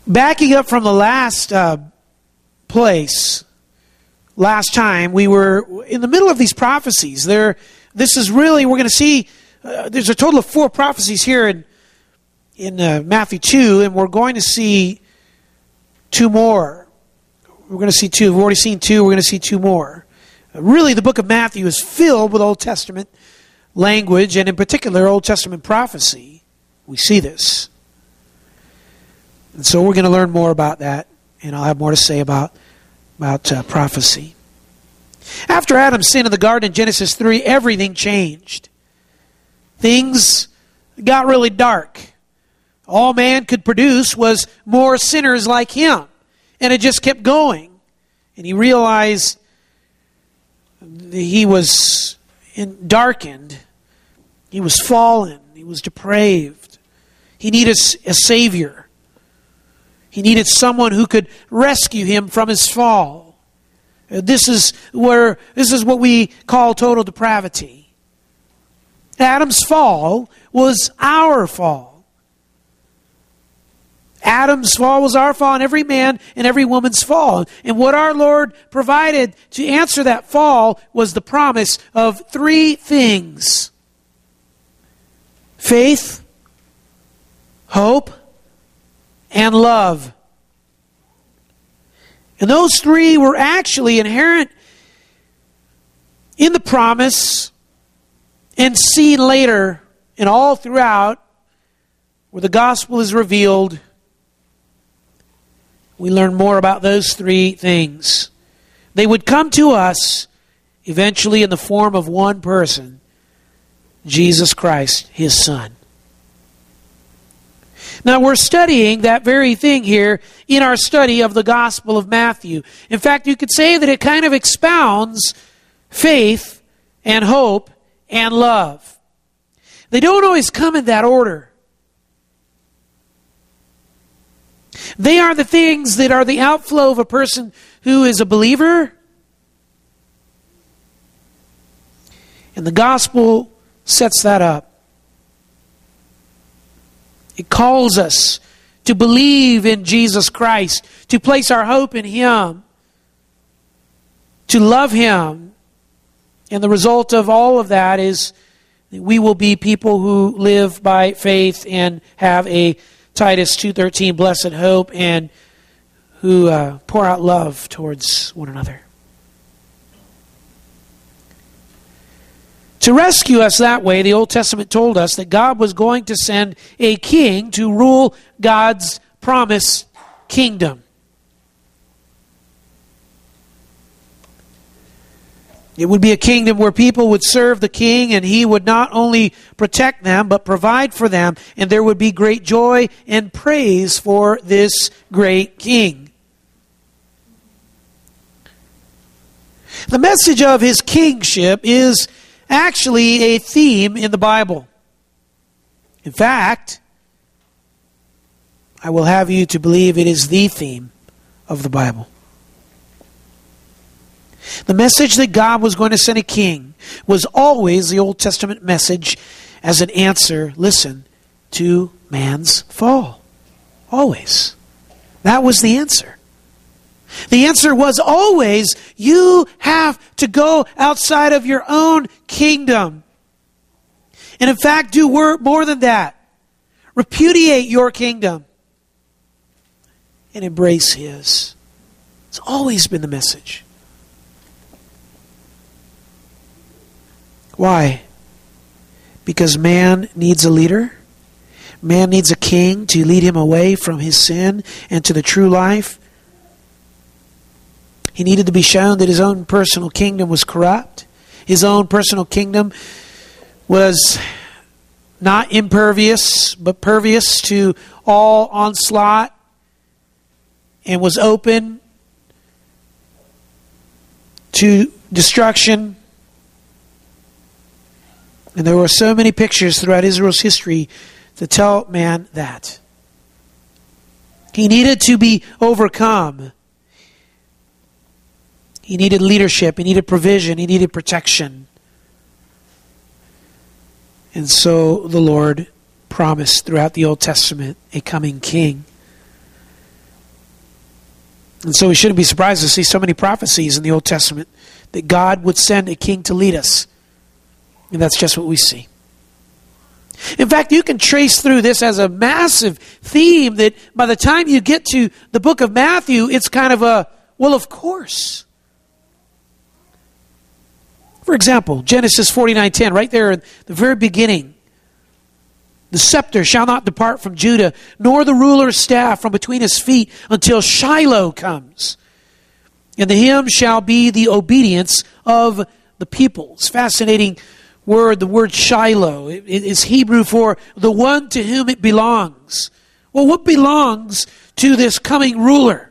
Backing up from the last place, last time, we were in the middle of these prophecies. This is really, we're going to see, there's a total of 4 prophecies here in Matthew 2, and we're going to see 2 more. We're going to see 2. We've already seen 2. We're going to see 2 more. Really, the book of Matthew is filled with Old Testament language, and in particular, Old Testament prophecy. We see this. And so we're going to learn more about that, and I'll have more to say about prophecy. After Adam's sin in the garden in Genesis 3, everything changed. Things got really dark. All man could produce was more sinners like him. And it just kept going. And he realized he was darkened. He was fallen. He was depraved. He needed a Savior. He needed someone who could rescue him from his fall. This is what we call total depravity. Adam's fall was our fall. Adam's fall was our fall, and every man and every woman's fall. And what our Lord provided to answer that fall was the promise of 3 things: faith, hope, and love. And those 3 were actually inherent in the promise and seen later and all throughout where the gospel is revealed. We learn more about those 3 things. They would come to us eventually in the form of one person, Jesus Christ, His Son. Now, we're studying that very thing here in our study of the Gospel of Matthew. In fact, you could say that it kind of expounds faith and hope and love. They don't always come in that order. They are the things that are the outflow of a person who is a believer. And the gospel sets that up. It calls us to believe in Jesus Christ, to place our hope in Him, to love Him. And the result of all of that is that we will be people who live by faith and have a Titus 2:13 blessed hope, and who pour out love towards one another. To rescue us that way, the Old Testament told us that God was going to send a king to rule God's promised kingdom. It would be a kingdom where people would serve the king, and he would not only protect them, but provide for them, and there would be great joy and praise for this great king. The message of his kingship is actually a theme in the Bible. In fact, I will have you to believe it is the theme of the Bible. The message that God was going to send a king was always the Old Testament message as an answer, listen, to man's fall. Always. That was the answer. The answer was always, you have to go outside of your own kingdom. And in fact, do more than that. Repudiate your kingdom and embrace His. It's always been the message. Why? Because man needs a leader. Man needs a king to lead him away from his sin and to the true life. He needed to be shown that his own personal kingdom was corrupt. His own personal kingdom was not impervious, but pervious to all onslaught, and was open to destruction. And there were so many pictures throughout Israel's history to tell man that. He needed to be overcome. He needed leadership. He needed provision. He needed protection. And so the Lord promised throughout the Old Testament a coming king. And so we shouldn't be surprised to see so many prophecies in the Old Testament that God would send a king to lead us. And that's just what we see. In fact, you can trace through this as a massive theme that by the time you get to the book of Matthew, it's kind of a, well, of course. For example, Genesis 49:10, right there at the very beginning. The scepter shall not depart from Judah, nor the ruler's staff from between his feet until Shiloh comes. And to him shall be the obedience of the peoples. Fascinating word, the word Shiloh. It is Hebrew for the one to whom it belongs. Well, what belongs to this coming ruler?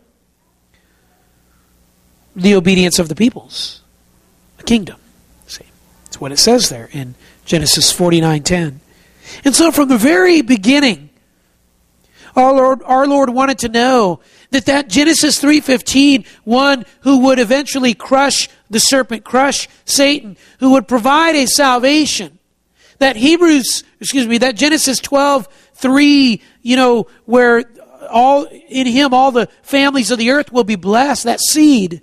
The obedience of the peoples. The kingdom. See, that's what it says there in Genesis 49:10. And so from the very beginning, our Lord wanted to know that Genesis 3:15, one who would eventually crush the serpent, crush Satan, who would provide a salvation, that Genesis 12:3, where in him all the families of the earth will be blessed, that seed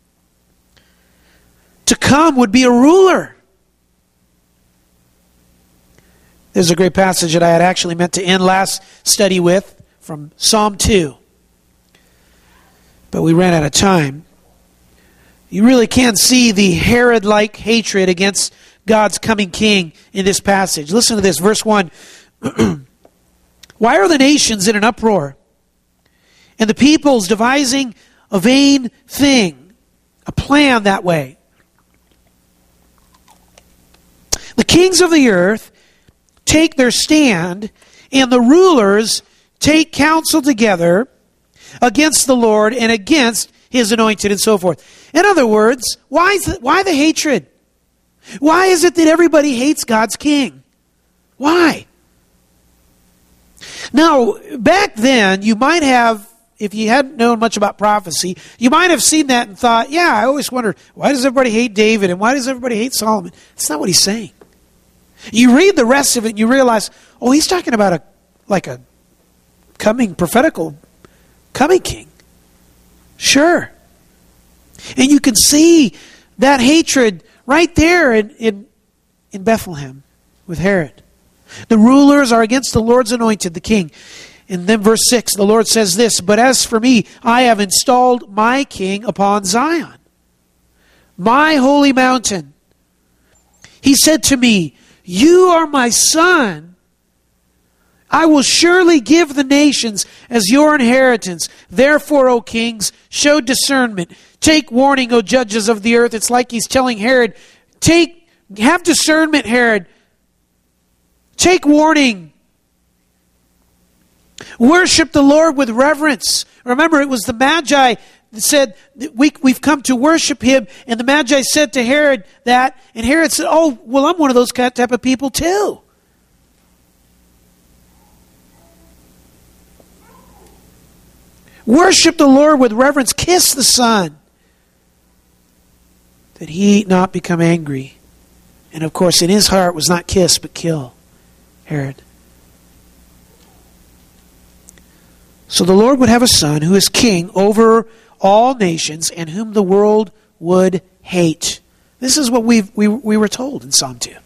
to come would be a ruler. There's a great passage that I had actually meant to end last study with from Psalm 2. But we ran out of time. You really can see the Herod-like hatred against God's coming king in this passage. Listen to this, verse 1. Why are the nations in an uproar, and the peoples devising a vain thing, a plan that way? The kings of the earth take their stand, and the rulers take counsel together against the Lord and against his anointed, and so forth. In other words, why the hatred? Why is it that everybody hates God's king? Why? Now, back then, you might have, if you hadn't known much about prophecy, you might have seen that and thought, yeah, I always wondered, why does everybody hate David and why does everybody hate Solomon? That's not what he's saying. You read the rest of it and you realize, oh, he's talking about a coming, prophetical coming king. Sure. And you can see that hatred right there in Bethlehem with Herod. The rulers are against the Lord's anointed, the king. And then verse 6, the Lord says this, but as for me, I have installed my king upon Zion, my holy mountain. He said to me, you are my son. I will surely give the nations as your inheritance. Therefore, O kings, show discernment. Take warning, O judges of the earth. It's like he's telling Herod, have discernment, Herod. Take warning. Worship the Lord with reverence. Remember, it was the Magi that said, we've come to worship him. And the Magi said to Herod that. And Herod said, oh, well, I'm one of those type of people too. Worship the Lord with reverence. Kiss the Son, that he not become angry. And of course, in his heart was not kiss, but kill Herod. So the Lord would have a son who is king over all nations and whom the world would hate. This is what we were told in Psalm 2.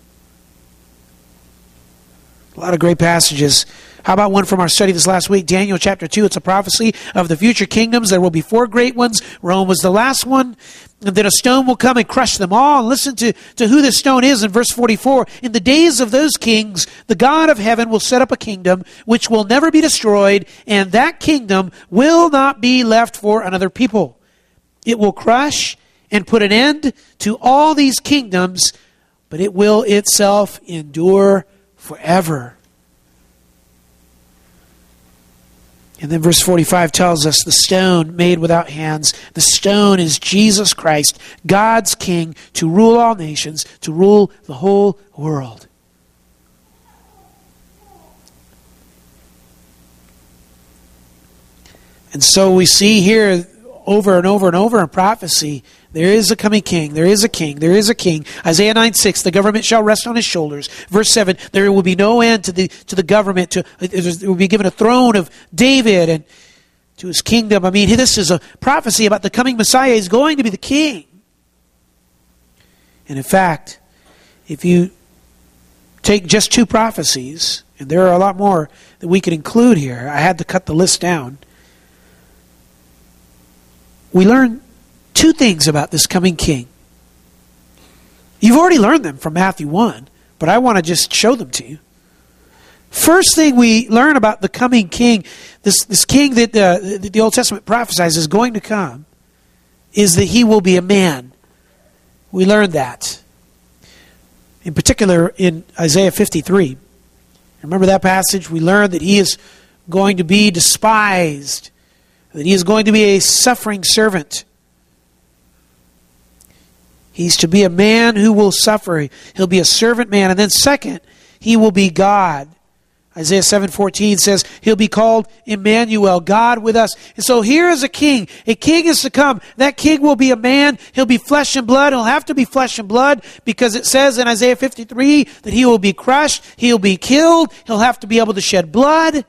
A lot of great passages. How about one from our study this last week? Daniel chapter 2. It's a prophecy of the future kingdoms. There will be 4 great ones. Rome was the last one. And then a stone will come and crush them all. And listen to who this stone is in verse 44. In the days of those kings, the God of heaven will set up a kingdom which will never be destroyed. And that kingdom will not be left for another people. It will crush and put an end to all these kingdoms, but it will itself endure forever. And then verse 45 tells us the stone made without hands. The stone is Jesus Christ, God's King, to rule all nations, to rule the whole world. And so we see here over and over and over in prophecy, there is a coming king, there is a king, there is a king. Isaiah 9:6, the government shall rest on his shoulders. Verse 7, there will be no end to the government. It will be given a throne of David and to his kingdom. I mean, this is a prophecy about the coming Messiah. He's going to be the king. And in fact, if you take just 2 prophecies, and there are a lot more that we could include here, I had to cut the list down. We learn 2 things about this coming king. You've already learned them from Matthew 1, but I want to just show them to you. First thing we learn about the coming king, this king that the Old Testament prophesies is going to come, is that he will be a man. We learned that. In particular, in Isaiah 53. Remember that passage? We learned that he is going to be despised, that he is going to be a suffering servant. He's to be a man who will suffer. He'll be a servant man. And then second, he will be God. Isaiah 7:14 says, he'll be called Emmanuel, God with us. And so here is a king. A king is to come. That king will be a man. He'll be flesh and blood. He'll have to be flesh and blood because it says in Isaiah 53 that he will be crushed. He'll be killed. He'll have to be able to shed blood.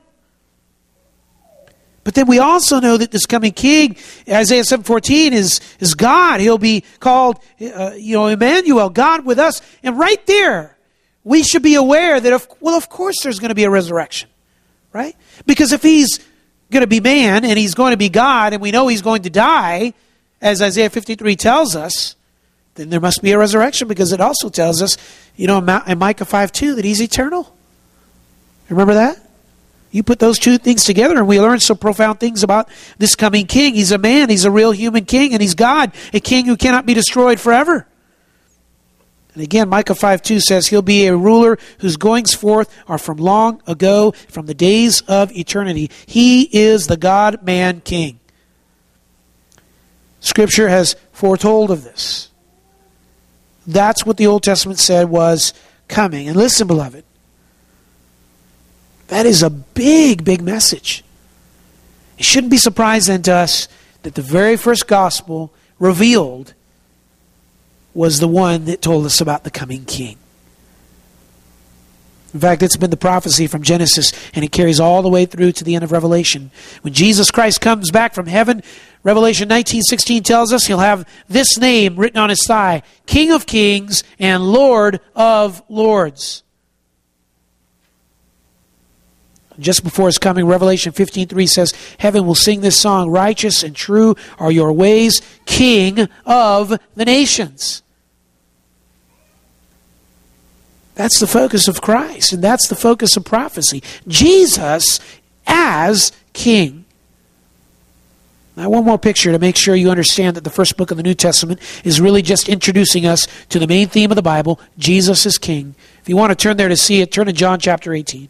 But then we also know that this coming king, Isaiah 7:14, is God. He'll be called, Emmanuel, God with us. And right there, we should be aware that, of course there's going to be a resurrection, right? Because if he's going to be man and he's going to be God and we know he's going to die, as Isaiah 53 tells us, then there must be a resurrection because it also tells us, in Micah 5:2 that he's eternal. Remember that? You put those 2 things together and we learn some profound things about this coming king. He's a man, he's a real human king, and he's God, a king who cannot be destroyed forever. And again, Micah 5:2 says he'll be a ruler whose goings forth are from long ago, from the days of eternity. He is the God-man king. Scripture has foretold of this. That's what the Old Testament said was coming. And listen, beloved, that is a big, big message. It shouldn't be surprising to us that the very first gospel revealed was the one that told us about the coming king. In fact, it's been the prophecy from Genesis, and it carries all the way through to the end of Revelation. When Jesus Christ comes back from heaven, Revelation 19:16 tells us he'll have this name written on his thigh, King of Kings and Lord of Lords. Just before his coming, Revelation 15:3 says, heaven will sing this song, righteous and true are your ways, King of the nations. That's the focus of Christ, and that's the focus of prophecy. Jesus as King. Now, one more picture to make sure you understand that the first book of the New Testament is really just introducing us to the main theme of the Bible, Jesus as King. If you want to turn there to see it, turn to John chapter 18.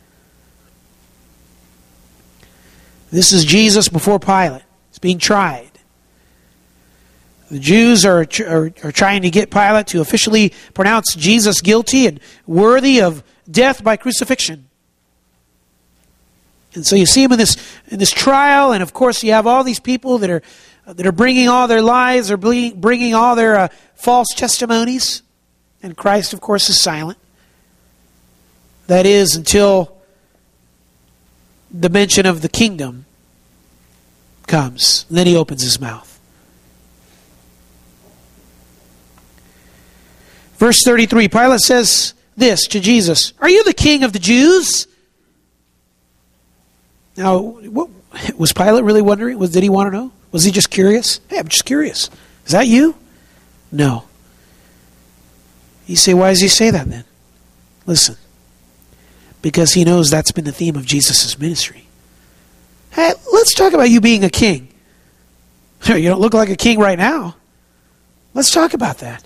This is Jesus before Pilate. He's being tried. The Jews are trying to get Pilate to officially pronounce Jesus guilty and worthy of death by crucifixion. And so you see him in this trial, and of course you have all these people that are bringing all their lies, or bringing all their false testimonies, and Christ, of course, is silent. That is, until the mention of the kingdom comes. And then he opens his mouth. Verse 33, Pilate says this to Jesus, "Are you the king of the Jews?" Now, was Pilate really wondering? Did he want to know? Was he just curious? Hey, I'm just curious. Is that you? No. You say, why does he say that then? Listen. Because he knows that's been the theme of Jesus' ministry. Hey, let's talk about you being a king. You don't look like a king right now. Let's talk about that.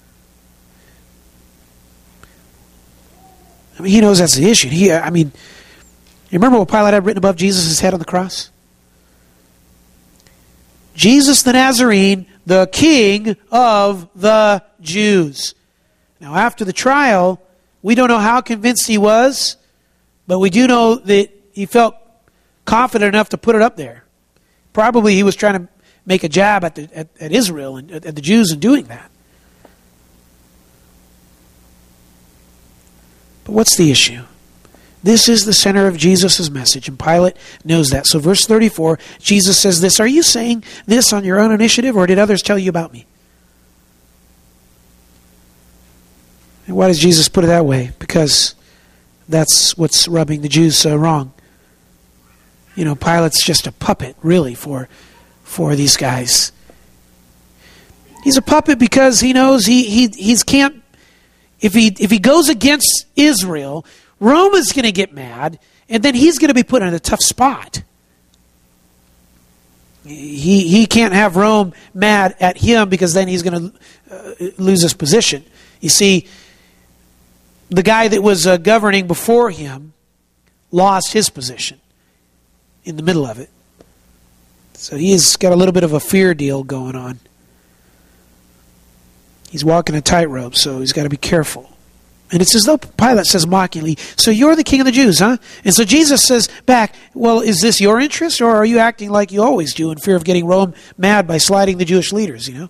I mean, he knows that's the issue. You remember what Pilate had written above Jesus' head on the cross? Jesus the Nazarene, the King of the Jews. Now, after the trial, we don't know how convinced he was, but we do know that he felt confident enough to put it up there. Probably he was trying to make a jab at Israel and at the Jews in doing that. But what's the issue? This is the center of Jesus' message, and Pilate knows that. So verse 34, Jesus says this, "Are you saying this on your own initiative, or did others tell you about me?" And why does Jesus put it that way? Because that's what's rubbing the Jews wrong. You know, Pilate's just a puppet, really, for these guys. He's a puppet because he knows he can't. If he goes against Israel, Rome is going to get mad, and then he's going to be put in a tough spot. He can't have Rome mad at him because then he's going to lose his position. You see, the guy that was governing before him lost his position in the middle of it. So he's got a little bit of a fear deal going on. He's walking a tightrope, so he's got to be careful. And it's as though Pilate says mockingly, "So you're the king of the Jews, huh?" And so Jesus says back, "Well, is this your interest, or are you acting like you always do in fear of getting Rome mad by sliding the Jewish leaders, you know?"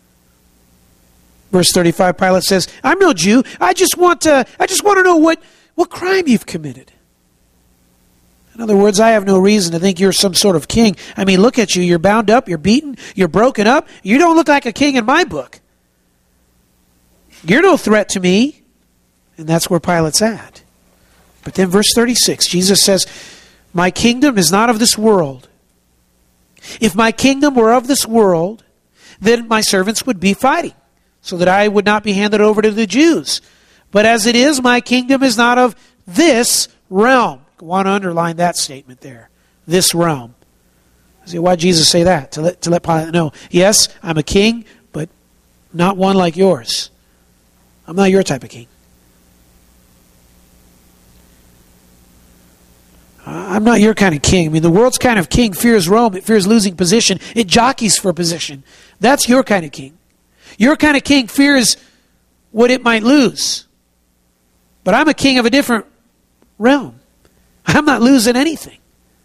Verse 35, Pilate says, "I'm no Jew. I just want to know what crime you've committed." In other words, I have no reason to think you're some sort of king. I mean, look at you. You're bound up. You're beaten. You're broken up. You don't look like a king in my book. You're no threat to me. And that's where Pilate's at. But then verse 36, Jesus says, "My kingdom is not of this world. If my kingdom were of this world, then my servants would be fighting, so that I would not be handed over to the Jews. But as it is, my kingdom is not of this realm." I want to underline that statement there. This realm. See, why did Jesus say that? To let Pilate know, yes, I'm a king, but not one like yours. I'm not your type of king. I'm not your kind of king. I mean, the world's kind of king fears Rome. It fears losing position. It jockeys for position. That's your kind of king. Your kind of king fears what it might lose. But I'm a king of a different realm. I'm not losing anything.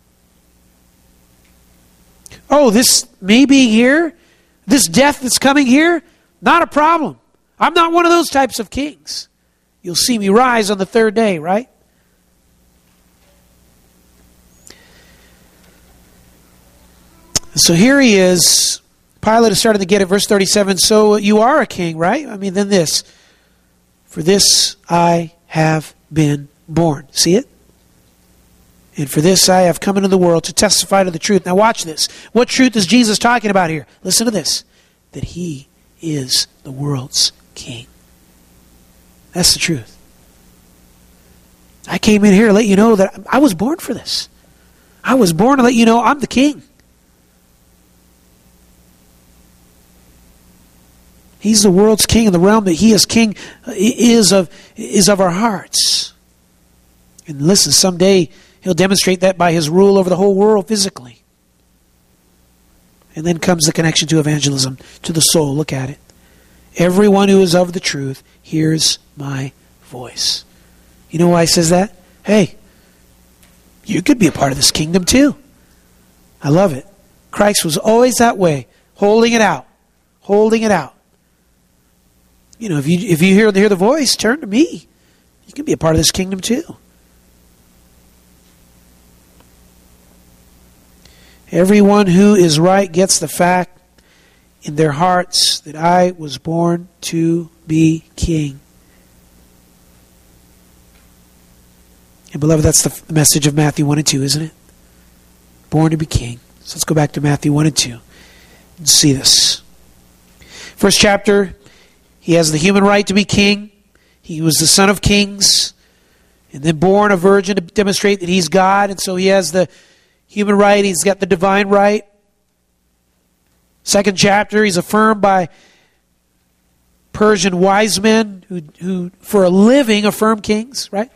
Oh, this may be here? This death that's coming here? Not a problem. I'm not one of those types of kings. You'll see me rise on the third day, right? So here he is. Pilate is starting to get it. Verse 37, "So you are a king, right?" I mean, then this. "For this I have been born." See it? "And for this I have come into the world to testify to the truth." Now watch this. What truth is Jesus talking about here? Listen to this. That he is the world's king. That's the truth. I came in here to let you know that I was born for this. I was born to let you know I'm the king. He's the world's king, and the realm that he is king is of our hearts. And listen, someday he'll demonstrate that by his rule over the whole world physically. And then comes the connection to evangelism, to the soul. Look at it. "Everyone who is of the truth hears my voice." You know why he says that? Hey, you could be a part of this kingdom too. I love it. Christ was always that way, holding it out. Holding it out. You know, if you hear the voice, turn to me. You can be a part of this kingdom too. Everyone who is right gets the fact in their hearts that I was born to be king. And beloved, that's the message of Matthew 1 and 2, isn't it? Born to be king. So let's go back to Matthew 1 and 2 and see this. First chapter, he has the human right to be king. He was the son of kings, and then born a virgin to demonstrate that he's God, and so he has the human right. He's got the divine right. Second chapter, he's affirmed by Persian wise men who for a living affirm kings, right?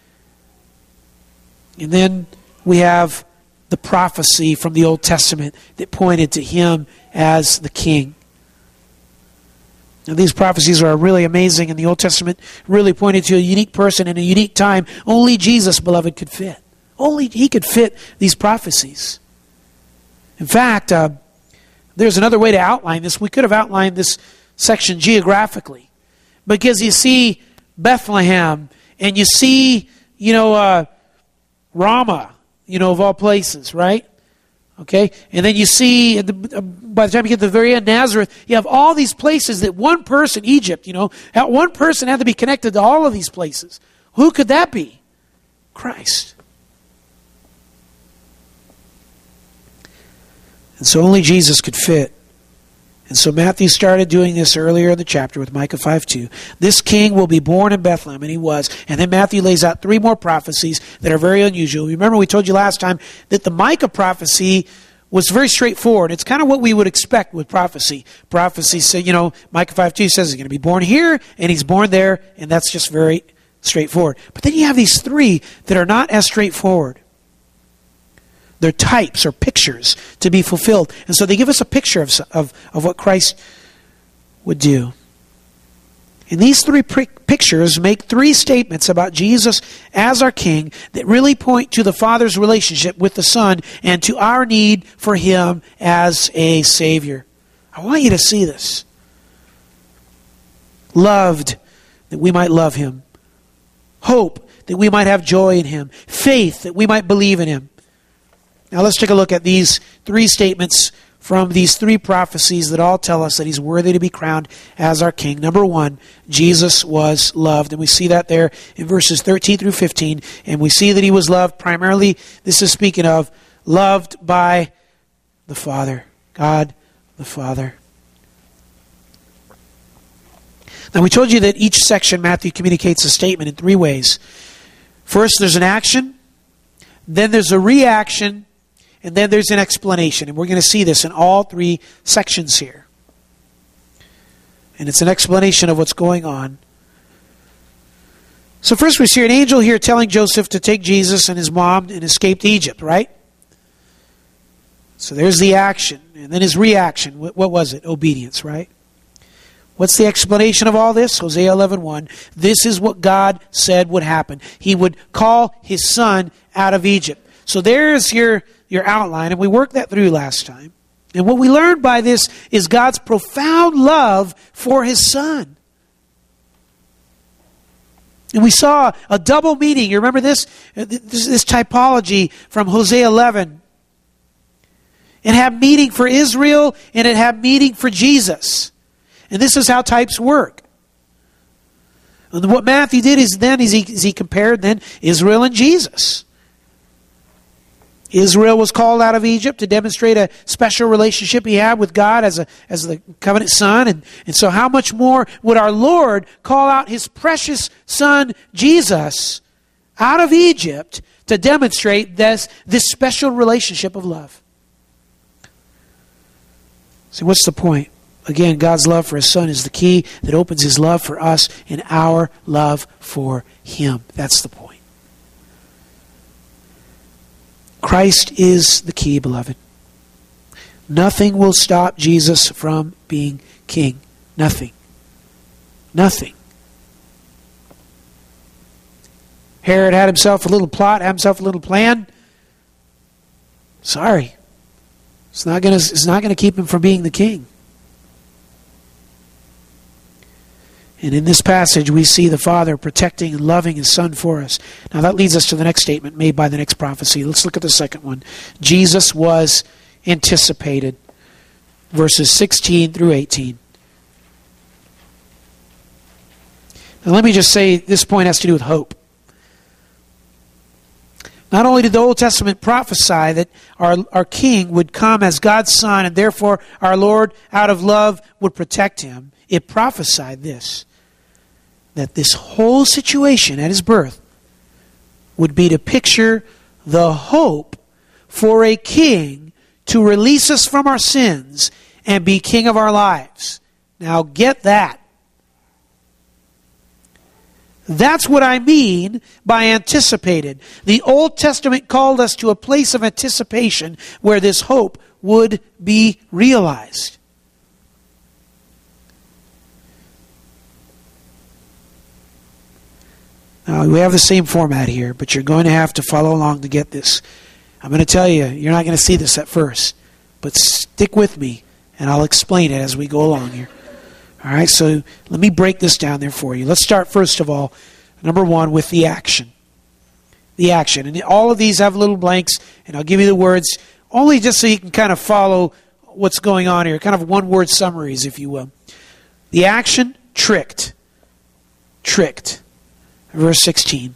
And then we have the prophecy from the Old Testament that pointed to him as the king. Now, these prophecies are really amazing, and the Old Testament really pointed to a unique person in a unique time. Only Jesus, beloved, could fit. Only he could fit these prophecies. In fact, there's another way to outline this. We could have outlined this section geographically, because you see Bethlehem, and you see, Ramah, of all places, right? Okay? And then you see, by the time you get to the very end, Nazareth, you have all these places that one person, Egypt, one person had to be connected to all of these places. Who could that be? Christ. And so only Jesus could fit. And so Matthew started doing this earlier in the chapter with Micah 5:2. This king will be born in Bethlehem, and he was. And then Matthew lays out 3 more prophecies that are very unusual. Remember, we told you last time that the Micah prophecy was very straightforward. It's kind of what we would expect with prophecy. Prophecy say, Micah 5:2 says he's going to be born here, and he's born there, and that's just very straightforward. But then you have these 3 that are not as straightforward. They're types or pictures to be fulfilled. And so they give us a picture of what Christ would do. And these 3 pictures make 3 statements about Jesus as our King that really point to the Father's relationship with the Son and to our need for Him as a Savior. I want you to see this. Loved, that we might love Him. Hope, that we might have joy in Him. Faith, that we might believe in Him. Now let's take a look at these 3 statements from these 3 prophecies that all tell us that He's worthy to be crowned as our King. Number 1, Jesus was loved. And we see that there in verses 13 through 15. And we see that He was loved primarily, this is speaking of, loved by the Father. God the Father. Now we told you that each section Matthew communicates a statement in 3 ways. First, there's an action. Then there's a reaction. And then there's an explanation. And we're going to see this in all 3 sections here. And it's an explanation of what's going on. So first we see an angel here telling Joseph to take Jesus and his mom and escape to Egypt, right? So there's the action. And then his reaction. What was it? Obedience, right? What's the explanation of all this? Hosea 11:1. This is what God said would happen. He would call His Son out of Egypt. So there's your outline, and we worked that through last time. And what we learned by this is God's profound love for His Son. And we saw a double meaning. You remember this typology from Hosea 11. It had meaning for Israel, and it had meaning for Jesus. And this is how types work. And what Matthew did is he compared then Israel and Jesus. Israel was called out of Egypt to demonstrate a special relationship he had with God as the covenant son. And so how much more would our Lord call out His precious Son, Jesus, out of Egypt to demonstrate this special relationship of love? So what's the point? Again, God's love for His Son is the key that opens His love for us and our love for Him. That's the point. Christ is the key, beloved. Nothing will stop Jesus from being King. Nothing. Nothing. Herod had himself a little plot, had himself a little plan. Sorry. It's not going to keep him from being the king. And in this passage, we see the Father protecting and loving His Son for us. Now that leads us to the next statement made by the next prophecy. Let's look at the second one. Jesus was anticipated. Verses 16 through 18. Now let me just say, this point has to do with hope. Not only did the Old Testament prophesy that our King would come as God's Son, and therefore our Lord, out of love, would protect Him, it prophesied this, that this whole situation at His birth would be to picture the hope for a king to release us from our sins and be king of our lives. Now get that. That's what I mean by anticipated. The Old Testament called us to a place of anticipation where this hope would be realized. Now, we have the same format here, but you're going to have to follow along to get this. I'm going to tell you, you're not going to see this at first, but stick with me, and I'll explain it as we go along here. All right, so let me break this down there for you. Let's start, first of all, number one, with the action. the action. And all of these have little blanks, and I'll give you the words, only just so you can kind of follow what's going on here, kind of one-word summaries, if you will. The action, tricked. Tricked. Verse 16.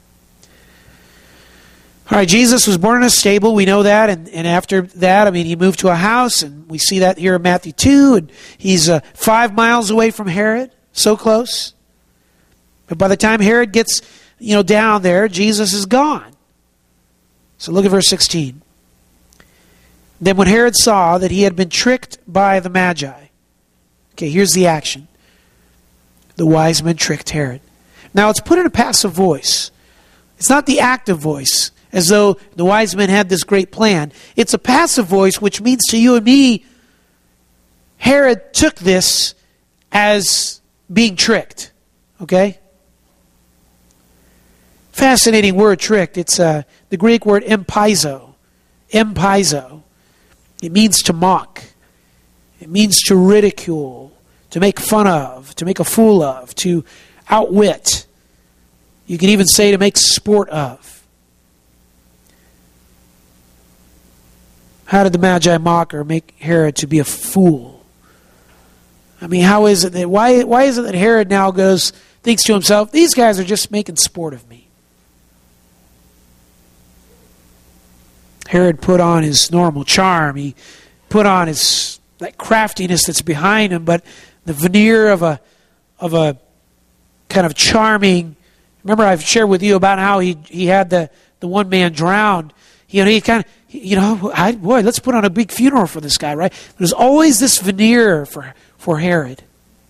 All right, Jesus was born in a stable, we know that, and after that, he moved to a house, and we see that here in Matthew 2, and he's 5 miles away from Herod, so close. But by the time Herod gets, down there, Jesus is gone. So look at verse 16. Then when Herod saw that he had been tricked by the Magi, okay, here's the action. The wise men tricked Herod. Now it's put in a passive voice. It's not the active voice, as though the wise men had this great plan. It's a passive voice, which means to you and me, Herod took this as being tricked. Okay? Fascinating word, tricked. It's the Greek word empaizo. Empaizo. It means to mock. It means to ridicule, to make fun of, to make a fool of, to outwit. You can even say to make sport of. How did the Magi mock or make Herod to be a fool? How is it that why is it that Herod now thinks to himself, these guys are just making sport of me? Herod put on his normal charm. He put on that craftiness that's behind him, but the veneer of a kind of charming. Remember, I've shared with you about how he had the one man drowned. He kind of, let's put on a big funeral for this guy, right? There's always this veneer for Herod.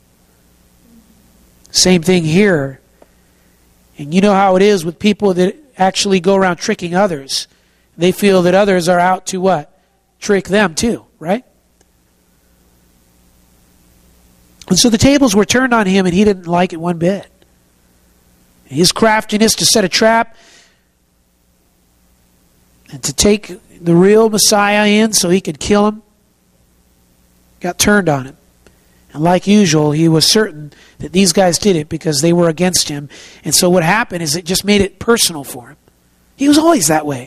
Same thing here. And you know how it is with people that actually go around tricking others. They feel that others are out to what? Trick them too, right? And so the tables were turned on him, and he didn't like it one bit. His craftiness to set a trap and to take the real Messiah in so he could kill him got turned on him. And like usual, he was certain that these guys did it because they were against him. And so what happened is it just made it personal for him. He was always that way.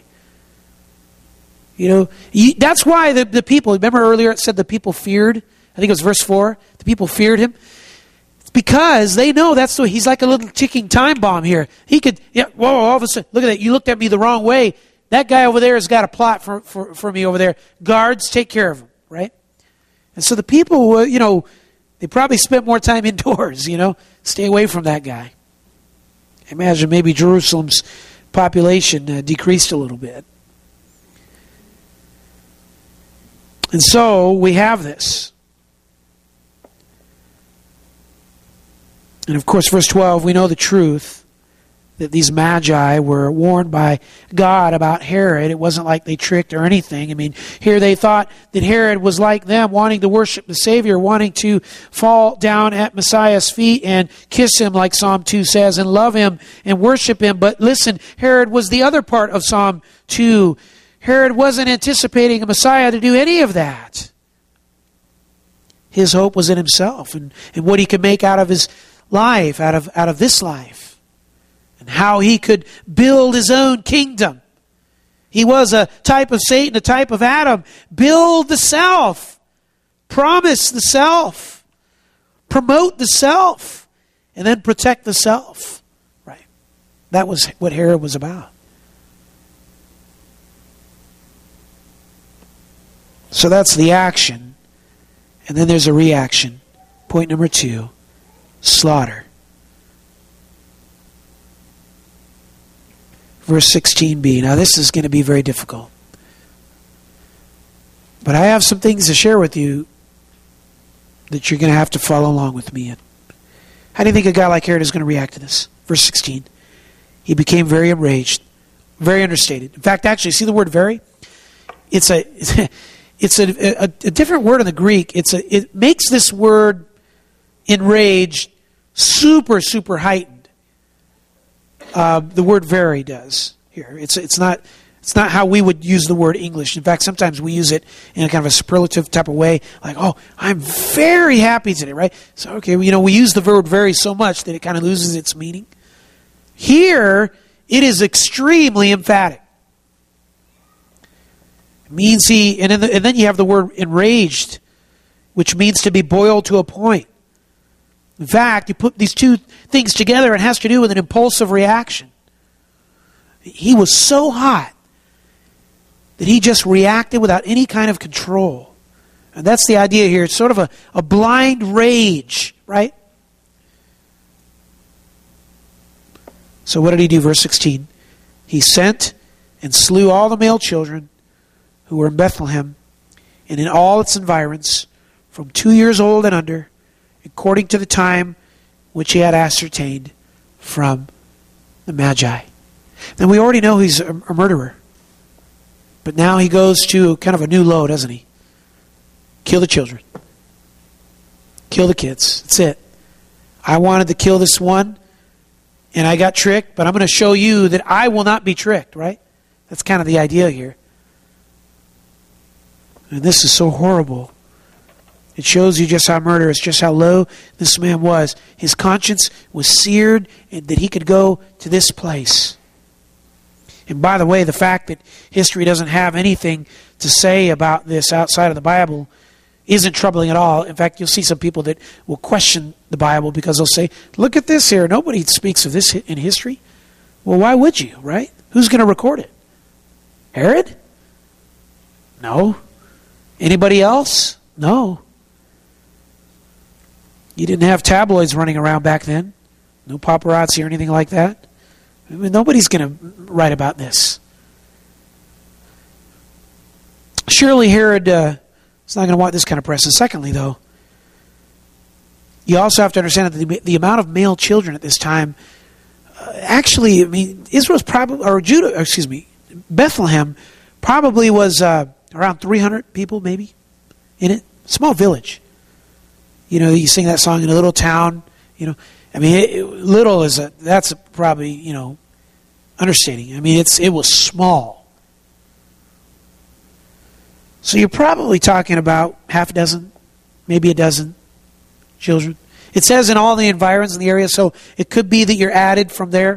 That's why the people, remember earlier it said the people feared? I think it was verse 4. The people feared him. It's because they know he's like a little ticking time bomb here. He could, all of a sudden, look at that. You looked at me the wrong way. That guy over there has got a plot for me over there. Guards, take care of him, right? And so the people, they probably spent more time indoors, stay away from that guy. Imagine maybe Jerusalem's population decreased a little bit. And so we have this. And of course, verse 12, we know the truth that these Magi were warned by God about Herod. It wasn't like they tricked or anything. Here they thought that Herod was like them, wanting to worship the Savior, wanting to fall down at Messiah's feet and kiss him, like Psalm 2 says, and love him and worship him. But listen, Herod was the other part of Psalm 2. Herod wasn't anticipating a Messiah to do any of that. His hope was in himself and what he could make out of his life, out of this life, and how he could build his own kingdom. He was a type of Satan, a type of Adam. Build the self, promise the self, promote the self, and then protect the self. Right? That was what Herod was about. So that's the action. And then there's a reaction. Point number 2, slaughter. Verse 16b. Now this is going to be very difficult. But I have some things to share with you that you're going to have to follow along with me in. How do you think a guy like Herod is going to react to this? Verse 16. He became very enraged, very understated. In fact, actually, see the word very? It's a different word in the Greek. It makes this word enraged super, super heightened. The word very does here. It's not how we would use the word English. In fact, sometimes we use it in a kind of a superlative type of way, like, oh, I'm very happy today, right? So, okay, we use the word very so much that it kind of loses its meaning. Here, it is extremely emphatic. It means and then you have the word enraged, which means to be boiled to a point. In fact, you put these two things together, and it has to do with an impulsive reaction. He was so hot that he just reacted without any kind of control. And that's the idea here. It's sort of a blind rage, right? So what did he do? Verse 16. He sent and slew all the male children who were in Bethlehem and in all its environs, from 2 years old and under, according to the time which he had ascertained from the Magi. Then we already know he's a murderer. But now he goes to kind of a new low, doesn't he? Kill the children. Kill the kids. That's it. I wanted to kill this one, and I got tricked, but I'm going to show you that I will not be tricked, right? That's kind of the idea here. And this is so horrible. It shows you just how murderous, just how low this man was. His conscience was seared, and that he could go to this place. And by the way, the fact that history doesn't have anything to say about this outside of the Bible isn't troubling at all. In fact, you'll see some people that will question the Bible because they'll say, look at this here. Nobody speaks of this in history. Well, why would you, right? Who's going to record it? Herod? No. Anybody else? No. You didn't have tabloids running around back then. No paparazzi or anything like that. I mean, nobody's going to write about this. Surely Herod is not going to want this kind of press. And secondly, though, you also have to understand that the amount of male children at this time, actually, I mean, Israel's probably, or Judah, excuse me, Bethlehem probably was around 300 people, maybe, in it. Small village. You know, you sing that song in a little town, you know. I mean, little is that's probably, you know, understating. I mean, it was small. So you're probably talking about half a dozen, maybe a dozen children. It says in all the environs in the area, so it could be that you're added from there.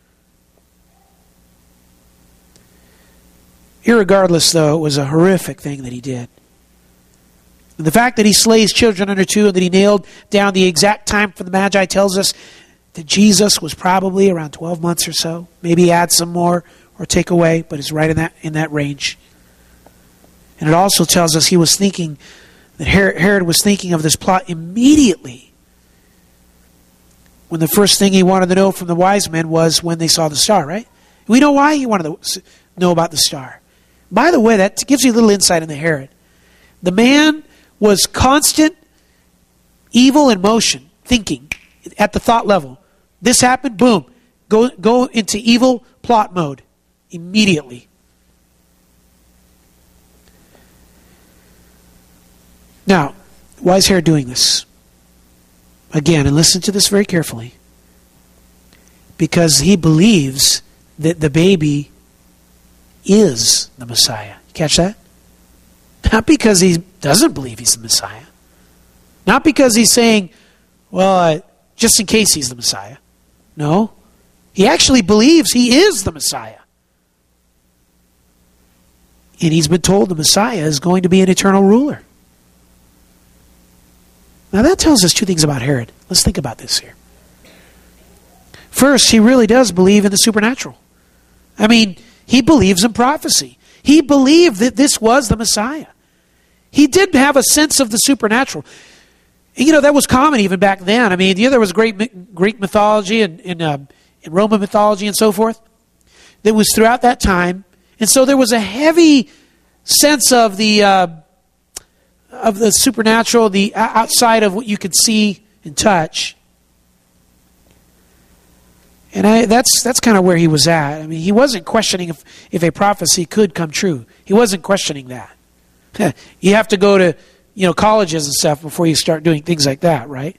Irregardless, though, it was a horrific thing that he did. And the fact that he slays children under 2 and that he nailed down the exact time for the Magi tells us that Jesus was probably around 12 months or so. Maybe add some more or take away, but it's right in that range. And it also tells us he was thinking, that Herod was thinking of this plot immediately when the first thing he wanted to know from the wise men was when they saw the star, right? We know why he wanted to know about the star. By the way, that gives you a little insight into Herod. The man was constant evil in motion, thinking at the thought level. This happened, boom, go into evil plot mode immediately. Now, why is Herod doing this? Again, and listen to this very carefully. Because he believes that the baby is the Messiah. Catch that? Not because he doesn't believe he's the Messiah. Not because he's saying, well, just in case he's the Messiah. No. He actually believes he is the Messiah. And he's been told the Messiah is going to be an eternal ruler. Now that tells us two things about Herod. Let's think about this here. First, he really does believe in the supernatural. I mean, he believes in prophecy. He believed that this was the Messiah. He did have a sense of the supernatural. You know, that was common even back then. I mean, there was Greek mythology and Roman mythology and so forth that was throughout that time. And so there was a heavy sense of the supernatural, the outside of what you could see and touch. And that's kind of where he was at. I mean, he wasn't questioning if a prophecy could come true. He wasn't questioning that. You have to go to, colleges and stuff before you start doing things like that, right?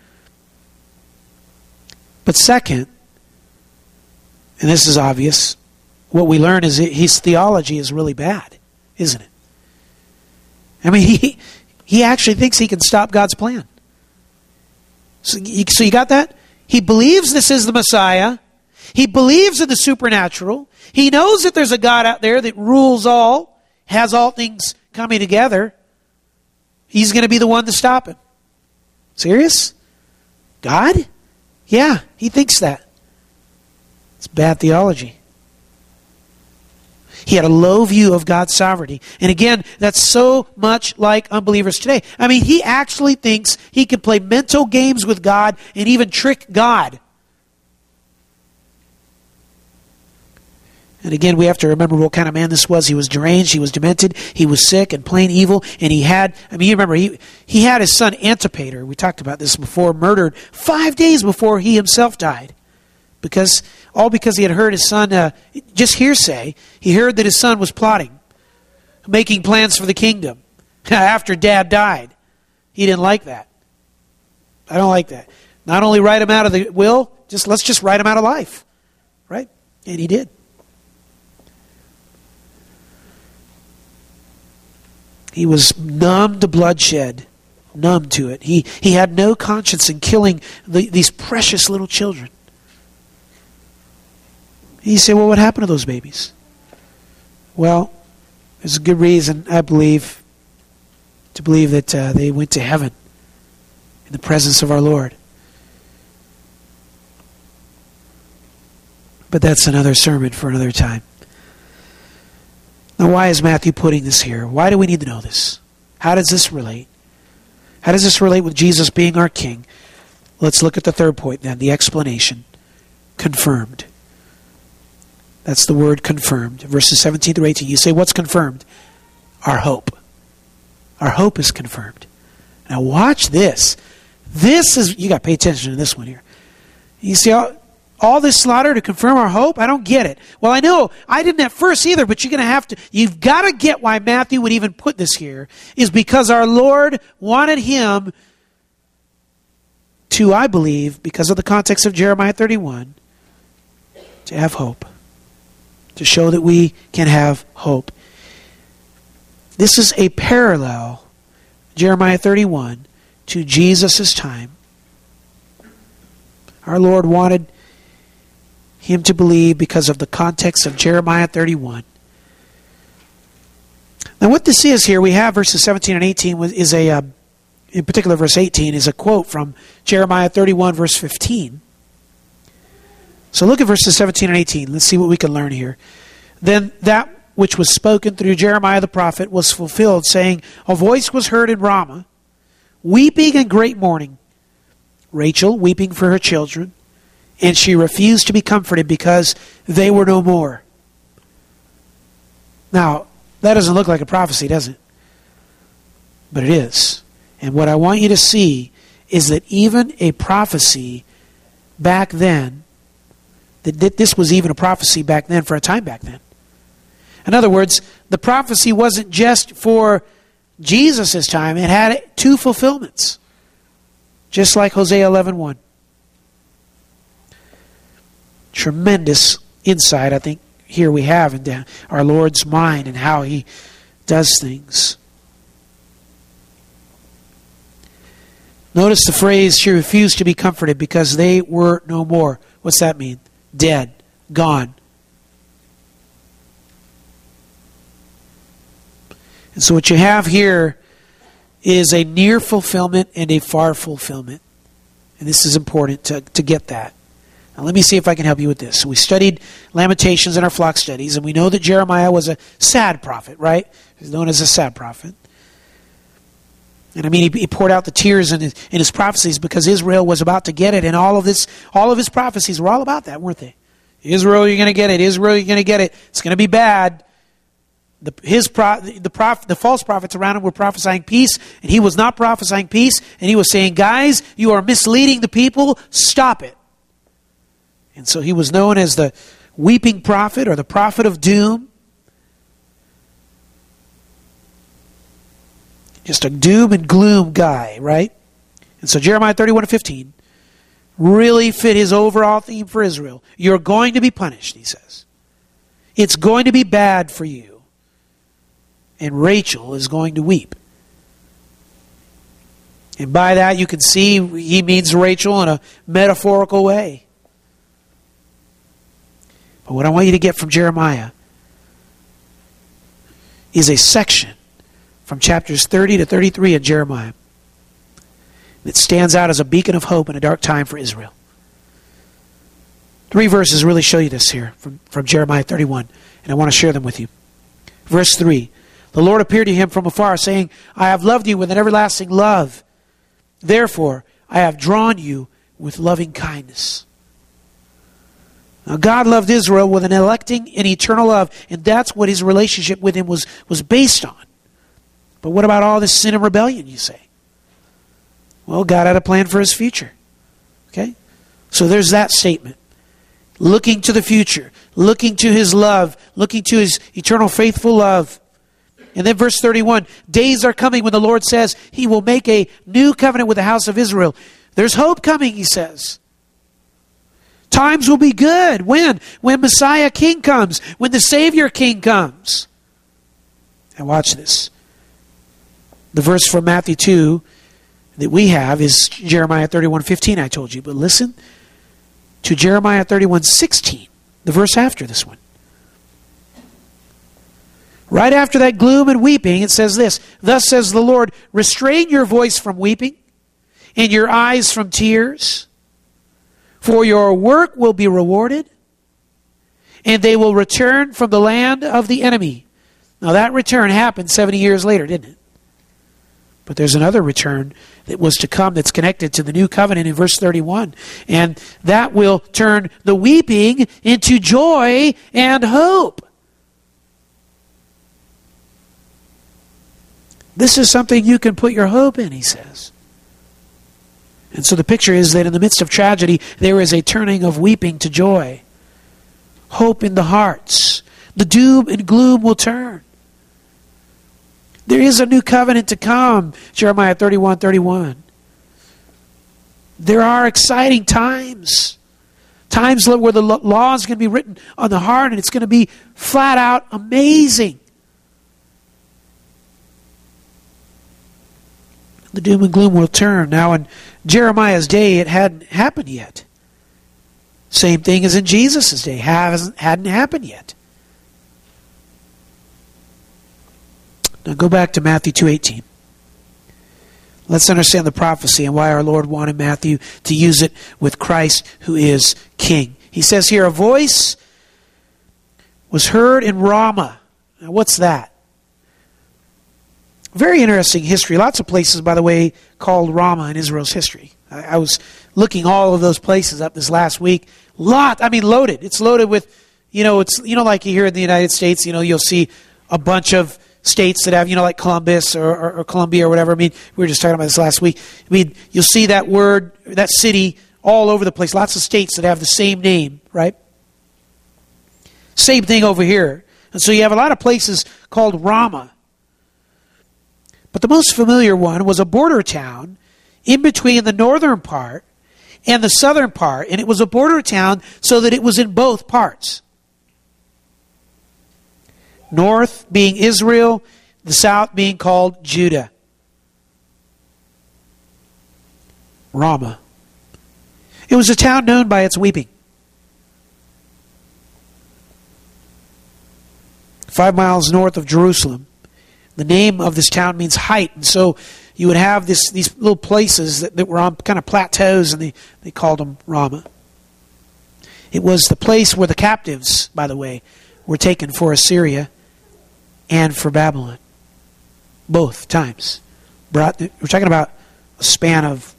But second, and this is obvious, what we learn is his theology is really bad, isn't it? I mean, he actually thinks he can stop God's plan. So you got that? He believes this is the Messiah. He believes in the supernatural. He knows that there's a God out there that rules all, has all things coming together. He's going to be the one to stop him. Serious? God? Yeah, he thinks that. It's bad theology. He had a low view of God's sovereignty. And again, that's so much like unbelievers today. I mean, he actually thinks he can play mental games with God and even trick God. And again, we have to remember what kind of man this was. He was deranged, he was demented, he was sick and plain evil, and he had, you remember, he had his son Antipater, we talked about this before, murdered 5 days before he himself died. Because he had heard his son, just hearsay, he heard that his son was plotting, making plans for the kingdom after dad died. He didn't like that. I don't like that. Not only write him out of the will, let's just write him out of life. Right? And he did. He was numb to bloodshed, numb to it. He had no conscience in killing these precious little children. You say, well, what happened to those babies? Well, there's a good reason, I believe, to believe that they went to heaven in the presence of our Lord. But that's another sermon for another time. Now, why is Matthew putting this here? Why do we need to know this? How does this relate? How does this relate with Jesus being our King? Let's look at the third point then, the explanation. Confirmed. That's the word confirmed. Verses 17 through 18. You say, what's confirmed? Our hope. Our hope is confirmed. Now watch this. You got to pay attention to this one here. You see all this slaughter to confirm our hope? I don't get it. Well, I know I didn't at first either, but you've got to get why Matthew would even put this here, is because our Lord wanted him to, I believe, because of the context of Jeremiah 31, to have hope. To show that we can have hope. This is a parallel, Jeremiah 31, to Jesus' time. Our Lord wanted him to believe because of the context of Jeremiah 31. Now what this is here, we have verses 17 and 18, is in particular verse 18, is a quote from Jeremiah 31 verse 15. So look at verses 17 and 18. Let's see what we can learn here. Then that which was spoken through Jeremiah the prophet was fulfilled, saying, a voice was heard in Ramah, weeping and great mourning. Rachel weeping for her children, and she refused to be comforted because they were no more. Now, that doesn't look like a prophecy, does it? But it is. And what I want you to see is that even a prophecy back then, that this was even a prophecy back then for a time back then. In other words, the prophecy wasn't just for Jesus' time. It had two fulfillments. Just like Hosea 11:1. Tremendous insight, I think, here we have into our Lord's mind and how he does things. Notice the phrase, she refused to be comforted because they were no more. What's that mean? Dead. Gone. And so what you have here is a near fulfillment and a far fulfillment. And this is important to get that. Now let me see if I can help you with this. So we studied Lamentations in our flock studies, and we know that Jeremiah was a sad prophet, right? He's known as a sad prophet. And I mean, he poured out the tears in his prophecies because Israel was about to get it, and all of his prophecies were all about that, weren't they? Israel, you're going to get it. Israel, you're going to get it. It's going to be bad. The false prophets around him were prophesying peace, and he was not prophesying peace, and he was saying, guys, you are misleading the people. Stop it. And so he was known as the weeping prophet or the prophet of doom. Just a doom and gloom guy, right? And so Jeremiah 31:15 really fit his overall theme for Israel. You're going to be punished, he says. It's going to be bad for you. And Rachel is going to weep. And by that you can see he means Rachel in a metaphorical way. But what I want you to get from Jeremiah is a section from chapters 30 to 33 in Jeremiah that stands out as a beacon of hope in a dark time for Israel. 3 verses really show you this here from Jeremiah 31, and I want to share them with you. Verse 3, the Lord appeared to him from afar, saying, I have loved you with an everlasting love. Therefore, I have drawn you with loving kindness. Now, God loved Israel with an electing and eternal love, and that's what his relationship with him was based on. But what about all this sin and rebellion, you say? Well, God had a plan for his future. Okay? So there's that statement. Looking to the future, looking to his love, looking to his eternal faithful love. And then verse 31, days are coming when the Lord says he will make a new covenant with the house of Israel. There's hope coming, he says. Times will be good. When? When Messiah King comes. When the Savior King comes. And watch this. The verse from Matthew 2 that we have is Jeremiah 31:15, I told you. But listen to Jeremiah 31:16, the verse after this one. Right after that gloom and weeping, it says this, thus says the Lord, restrain your voice from weeping and your eyes from tears, for your work will be rewarded, and they will return from the land of the enemy. Now that return happened 70 years later, didn't it? But there's another return that was to come that's connected to the new covenant in verse 31. And that will turn the weeping into joy and hope. This is something you can put your hope in, he says. And so the picture is that in the midst of tragedy, there is a turning of weeping to joy. Hope in the hearts. The doom and gloom will turn. There is a new covenant to come, Jeremiah 31:31. There are exciting times. Times where the law is going to be written on the heart and it's going to be flat out amazing. The doom and gloom will turn. Now in Jeremiah's day, it hadn't happened yet. Same thing as in Jesus' day. Hadn't happened yet. Now go back to Matthew 2:18. Let's understand the prophecy and why our Lord wanted Matthew to use it with Christ who is King. He says here, a voice was heard in Ramah. Now what's that? Very interesting history. Lots of places, by the way, called Ramah in Israel's history. I was looking all of those places up this last week. Loaded. It's loaded with, like you hear in the United States, you'll see a bunch of states that have, like Columbus or Columbia or whatever. We were just talking about this last week. You'll see that word, that city all over the place. Lots of states that have the same name, right? Same thing over here. And so you have a lot of places called Ramah. But the most familiar one was a border town in between the northern part and the southern part. And it was a border town so that it was in both parts. North being Israel, the south being called Judah. Ramah. It was a town known by its weeping. 5 miles north of Jerusalem. The name of this town means height, and so you would have these little places that were on kind of plateaus, and they called them Ramah. It was the place where the captives, by the way, were taken for Assyria and for Babylon. Both times. We're talking about a span of,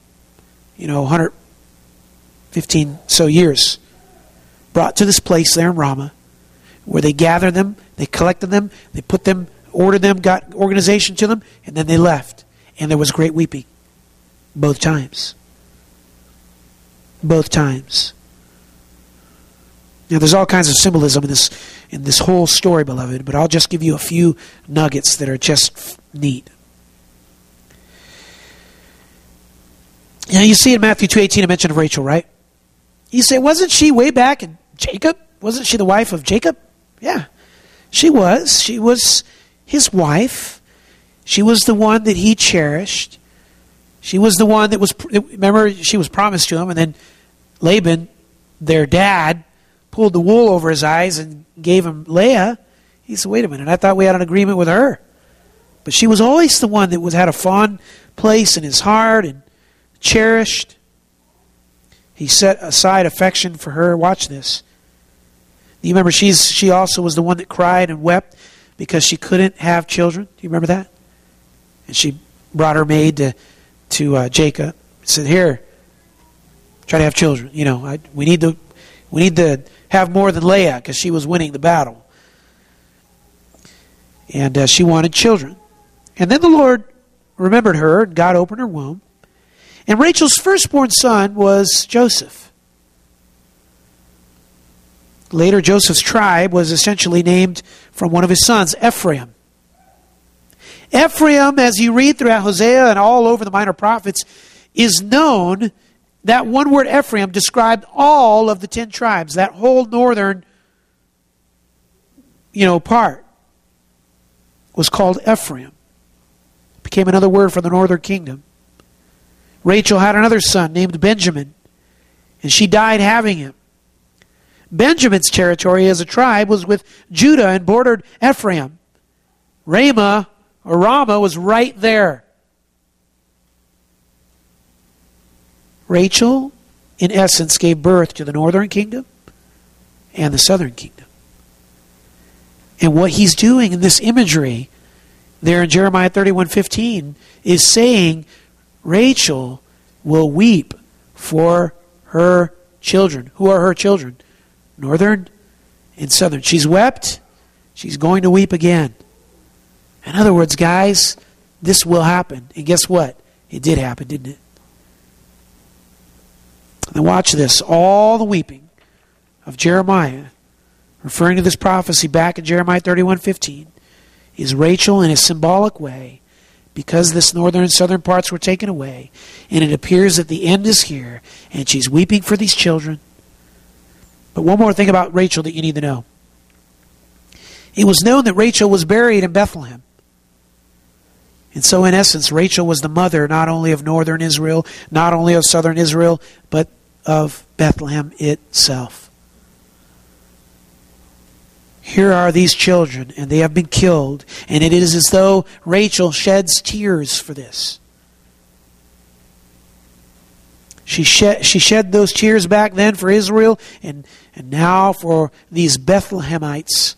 115 so years. Brought to this place there in Ramah, where they gathered them, they collected them, they put them, ordered them, got organization to them, and then they left. And there was great weeping. Both times. Both times. Now, there's all kinds of symbolism in this whole story, beloved, but I'll just give you a few nuggets that are just neat. You see in Matthew 2:18 a mention of Rachel, right? You say, wasn't she way back in Jacob? Wasn't she the wife of Jacob? Yeah, she was. She was his wife. She was the one that he cherished. She was the one that was, remember, she was promised to him, and then Laban, their dad, pulled the wool over his eyes and gave him Leah, he said, wait a minute, I thought we had an agreement with her. But she was always the one that had a fond place in his heart and cherished. He set aside affection for her. Watch this. You remember she also was the one that cried and wept because she couldn't have children. Do you remember that? And she brought her maid to Jacob and said, here, try to have children. You know, we need to have more than Leah because she was winning the battle. And she wanted children. And then the Lord remembered her, and God opened her womb. And Rachel's firstborn son was Joseph. Later, Joseph's tribe was essentially named from one of his sons, Ephraim. Ephraim, as you read throughout Hosea and all over the minor prophets, is known. That one word Ephraim described all of the 10 tribes, that whole northern, part was called Ephraim. Became another word for the northern kingdom. Rachel had another son named Benjamin, and she died having him. Benjamin's territory as a tribe was with Judah and bordered Ephraim. Ramah was right there. Rachel, in essence, gave birth to the northern kingdom and the southern kingdom. And what he's doing in this imagery there in Jeremiah 31:15 is saying Rachel will weep for her children. Who are her children? Northern and southern. She's wept. She's going to weep again. In other words, guys, this will happen. And guess what? It did happen, didn't it? Now watch this. All the weeping of Jeremiah, referring to this prophecy back in Jeremiah 31:15, is Rachel in a symbolic way, because this northern and southern parts were taken away, and it appears that the end is here, and she's weeping for these children. But one more thing about Rachel that you need to know. It was known that Rachel was buried in Bethlehem. And so in essence, Rachel was the mother not only of northern Israel, not only of southern Israel, but of Bethlehem itself. Here are these children, and they have been killed, and it is as though Rachel sheds tears for this. She shed those tears back then for Israel, and now for these Bethlehemites.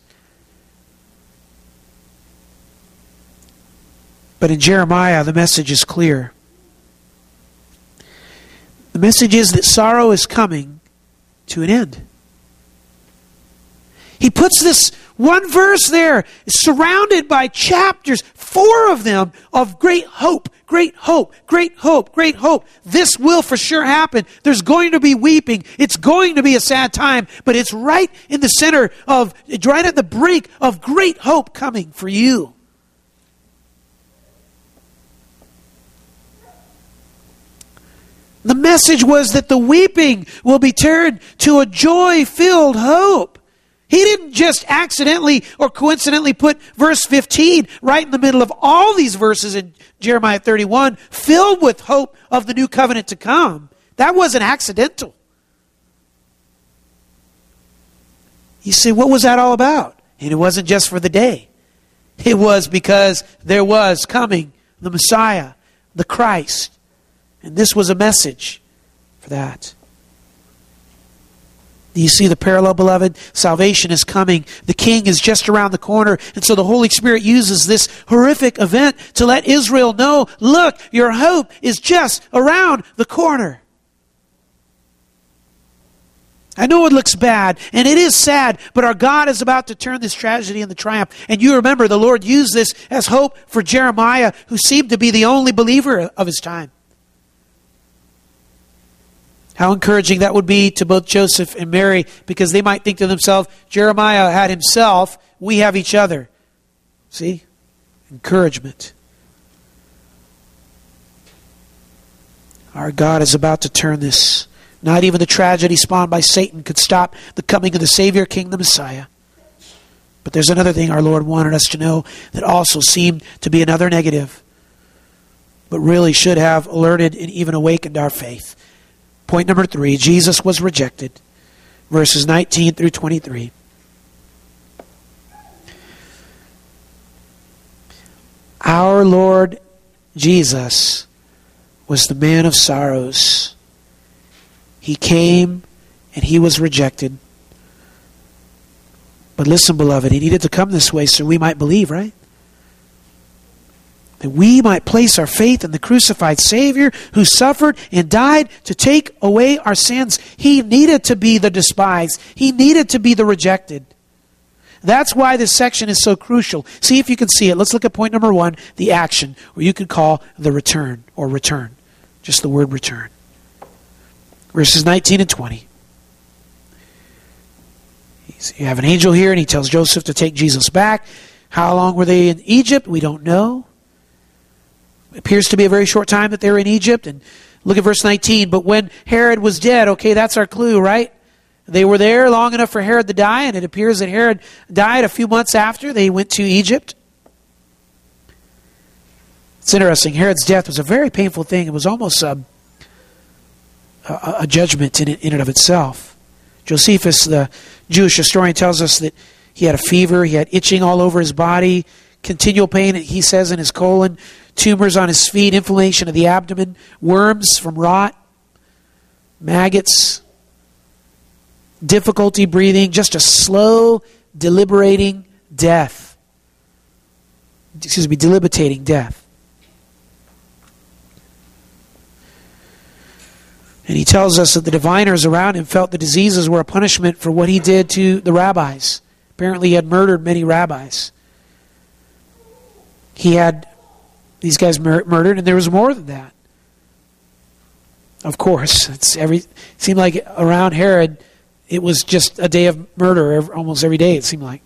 But in Jeremiah, the message is clear. The message is that sorrow is coming to an end. He puts this one verse there, surrounded by chapters, 4 of them, of great hope, great hope, great hope, great hope. This will for sure happen. There's going to be weeping. It's going to be a sad time, but it's right in the center of, right at the brink of great hope coming for you. The message was that the weeping will be turned to a joy-filled hope. He didn't just accidentally or coincidentally put verse 15 right in the middle of all these verses in Jeremiah 31, filled with hope of the new covenant to come. That wasn't accidental. You say, what was that all about? And it wasn't just for the day. It was because there was coming the Messiah, the Christ. And this was a message for that. Do you see the parallel, beloved? Salvation is coming. The King is just around the corner. And so the Holy Spirit uses this horrific event to let Israel know, look, your hope is just around the corner. I know it looks bad, and it is sad, but our God is about to turn this tragedy into triumph. And you remember the Lord used this as hope for Jeremiah, who seemed to be the only believer of his time. How encouraging that would be to both Joseph and Mary, because they might think to themselves, Jeremiah had himself, we have each other. See? Encouragement. Our God is about to turn this. Not even the tragedy spawned by Satan could stop the coming of the Savior King, the Messiah. But there's another thing our Lord wanted us to know that also seemed to be another negative, but really should have alerted and even awakened our faith. Point number 3, Jesus was rejected. verses 19 through 23. Our Lord Jesus was the man of sorrows. He came and he was rejected. But listen, beloved, he needed to come this way so we might believe, right? That we might place our faith in the crucified Savior who suffered and died to take away our sins. He needed to be the despised. He needed to be the rejected. That's why this section is so crucial. See if you can see it. Let's look at point number 1, the action, or you could call the return, or return. Just the word return. Verses 19 and 20. You have an angel here, and he tells Joseph to take Jesus back. How long were they in Egypt? We don't know. It appears to be a very short time that they were in Egypt. And look at verse 19. But when Herod was dead, okay, that's our clue, right? They were there long enough for Herod to die, and it appears that Herod died a few months after they went to Egypt. It's interesting. Herod's death was a very painful thing. It was almost a judgment in and of itself. Josephus, the Jewish historian, tells us that he had a fever, he had itching all over his body, continual pain, he says, in his colon, tumors on his feet, inflammation of the abdomen, worms from rot, maggots, difficulty breathing, just a slow, deliberating death. Debilitating death. And he tells us that the diviners around him felt the diseases were a punishment for what he did to the rabbis. Apparently he had murdered many rabbis. He had these guys murdered, and there was more than that. Of course, it seemed like around Herod, it was just a day of murder almost every day, it seemed like.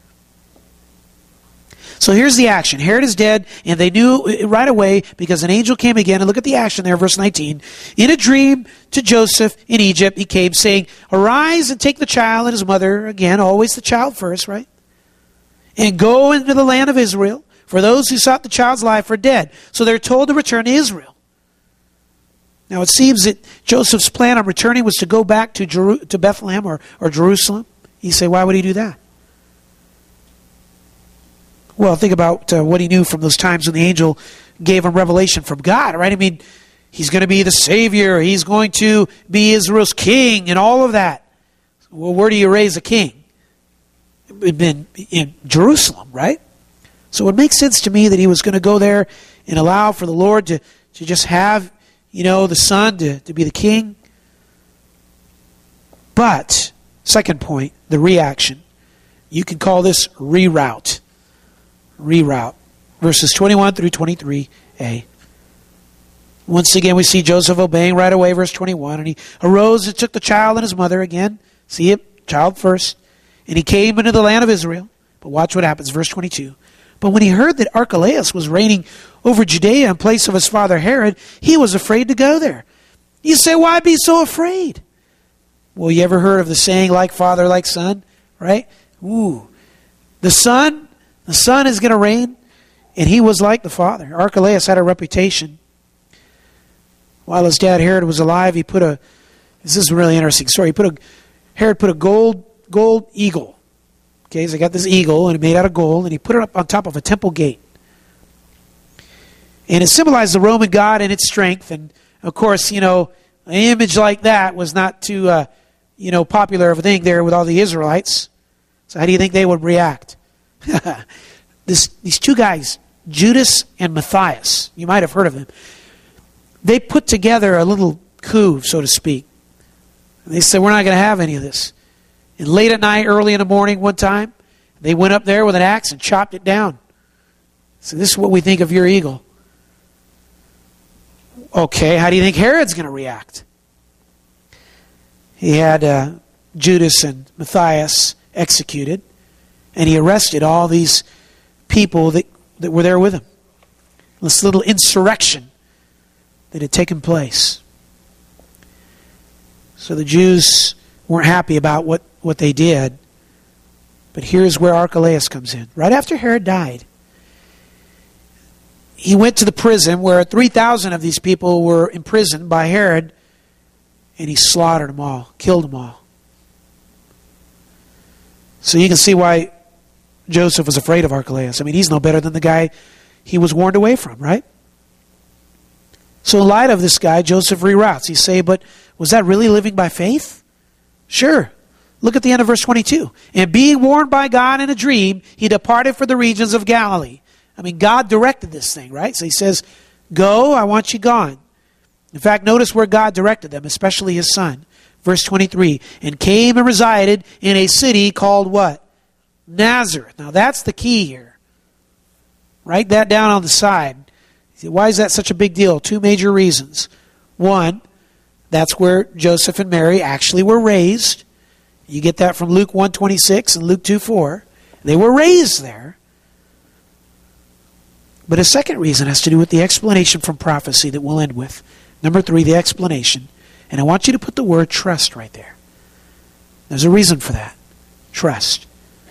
So here's the action. Herod is dead, and they knew right away because an angel came again. And look at the action there, verse 19. In a dream to Joseph in Egypt, he came saying, "Arise and take the child and his mother," again, always the child first, right? "And go into the land of Israel, for those who sought the child's life are dead." So they're told to return to Israel. Now it seems that Joseph's plan on returning was to go back to Bethlehem or Jerusalem. You say, why would he do that? Well, think about what he knew from those times when the angel gave him revelation from God, right? I mean, he's going to be the Savior. He's going to be Israel's king and all of that. Well, where do you raise a king? In Jerusalem, right? So it makes sense to me that he was going to go there and allow for the Lord to just have, the Son to be the king. But, second point, the reaction. You can call this reroute. Reroute. Verses 21 through 23a. Once again, we see Joseph obeying right away, verse 21. And he arose and took the child and his mother again. See it? Child first. And he came into the land of Israel. But watch what happens, verse 22. But when he heard that Archelaus was reigning over Judea in place of his father Herod, he was afraid to go there. You say, why be so afraid? Well, you ever heard of the saying, like father, like son? Right? Ooh. The son is going to reign, and he was like the father. Archelaus had a reputation. While his dad Herod was alive, this is a really interesting story. Herod put a gold eagle. Okay, so he got this eagle, and it made out of gold, and he put it up on top of a temple gate. And it symbolized the Roman god and its strength. And, of course, an image like that was not too, popular of a thing there with all the Israelites. So how do you think they would react? These two guys, Judas and Matthias, you might have heard of them. They put together a little coup, so to speak. They said, we're not going to have any of this. And late at night, early in the morning one time, they went up there with an axe and chopped it down. So this is what we think of your eagle. Okay, how do you think Herod's going to react? He had Judas and Matthias executed, and he arrested all these people that were there with him. This little insurrection that had taken place. So the Jews weren't happy about what they did. But here's where Archelaus comes in. Right after Herod died, he went to the prison where 3,000 of these people were imprisoned by Herod, and he slaughtered them all, killed them all. So you can see why Joseph was afraid of Archelaus. I mean, he's no better than the guy he was warned away from, right? So in light of this guy, Joseph reroutes. He say, but was that really living by faith? Sure. Look at the end of verse 22. And being warned by God in a dream, he departed for the regions of Galilee. I mean, God directed this thing, right? So he says, go, I want you gone. In fact, notice where God directed them, especially his son. Verse 23, and came and resided in a city called what? Nazareth. Now that's the key here. Write that down on the side. Why is that such a big deal? Two major reasons. One, that's where Joseph and Mary actually were raised. You get that from Luke 1:26 and Luke 2:4. They were raised there. But a second reason has to do with the explanation from prophecy that we'll end with. Number 3, the explanation. And I want you to put the word trust right there. There's a reason for that. Trust.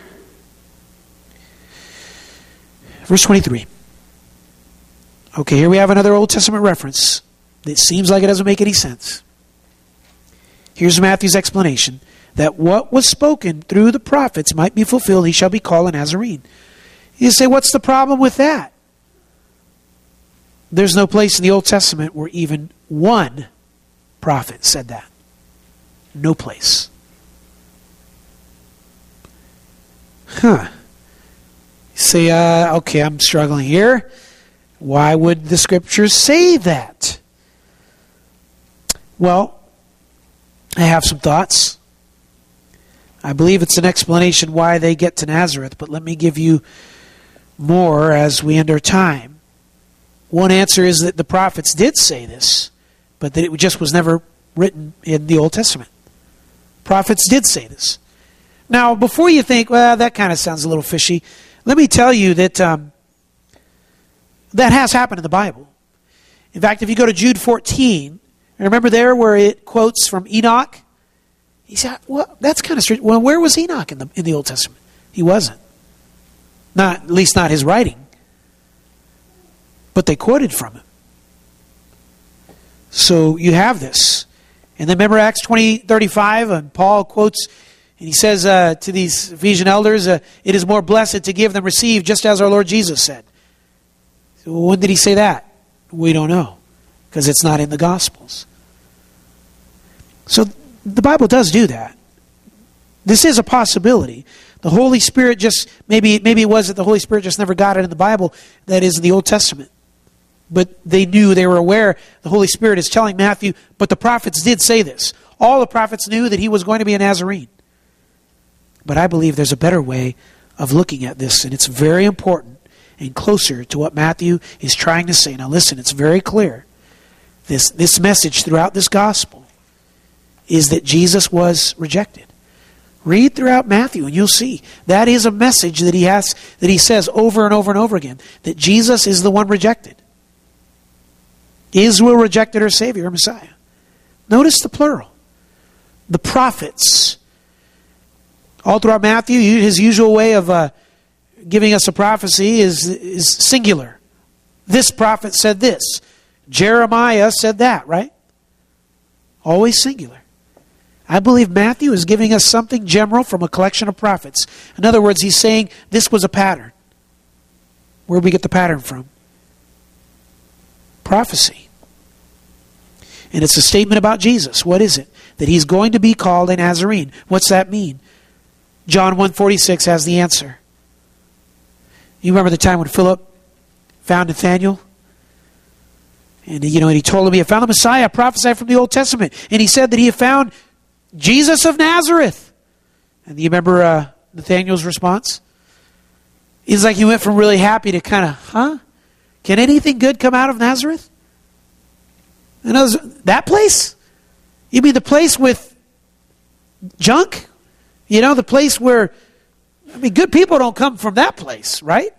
Verse 23. Okay, here we have another Old Testament reference. It seems like it doesn't make any sense. Here's Matthew's explanation. That what was spoken through the prophets might be fulfilled, he shall be called a Nazarene. You say, what's the problem with that? There's no place in the Old Testament where even one prophet said that. No place. You say, okay, I'm struggling here. Why would the scriptures say that? Well, I have some thoughts. I believe it's an explanation why they get to Nazareth, but let me give you more as we end our time. One answer is that the prophets did say this, but that it just was never written in the Old Testament. Prophets did say this. Now, before you think, well, that kind of sounds a little fishy, let me tell you that that has happened in the Bible. In fact, if you go to Jude 14, remember there where it quotes from Enoch? He said, well, that's kind of strange. Well, where was Enoch in the Old Testament? He wasn't. Not, at least not his writing. But they quoted from him. So you have this. And then remember Acts 20:35, and Paul quotes, and he says to these Ephesian elders, it is more blessed to give than receive, just as our Lord Jesus said. So when did he say that? We don't know, because it's not in the Gospels. So the Bible does do that. This is a possibility. The Holy Spirit just, maybe it was that the Holy Spirit just never got it in the Bible, that is in the Old Testament. But they were aware, the Holy Spirit is telling Matthew, but the prophets did say this. All the prophets knew that he was going to be a Nazarene. But I believe there's a better way of looking at this, and it's very important and closer to what Matthew is trying to say. Now listen, it's very clear. This message throughout this gospel is that Jesus was rejected. Read throughout Matthew and you'll see. That is a message that he says over and over and over again, that Jesus is the one rejected. Israel rejected her Savior, her Messiah. Notice the plural. The prophets. All throughout Matthew, his usual way of giving us a prophecy is singular. This prophet said this. Jeremiah said that, right? Always singular. I believe Matthew is giving us something general from a collection of prophets. In other words, he's saying this was a pattern. Where do we get the pattern from? Prophecy. And it's a statement about Jesus. What is it? That he's going to be called a Nazarene. What's that mean? John 1:46 has the answer. You remember the time when Philip found Nathanael? And he told him he had found the Messiah, prophesied from the Old Testament. And he said that he had found Jesus of Nazareth. And do you remember Nathanael's response? It's like he went from really happy to kind of, Can anything good come out of Nazareth? And that place? You mean the place with junk? The place where, good people don't come from that place, right?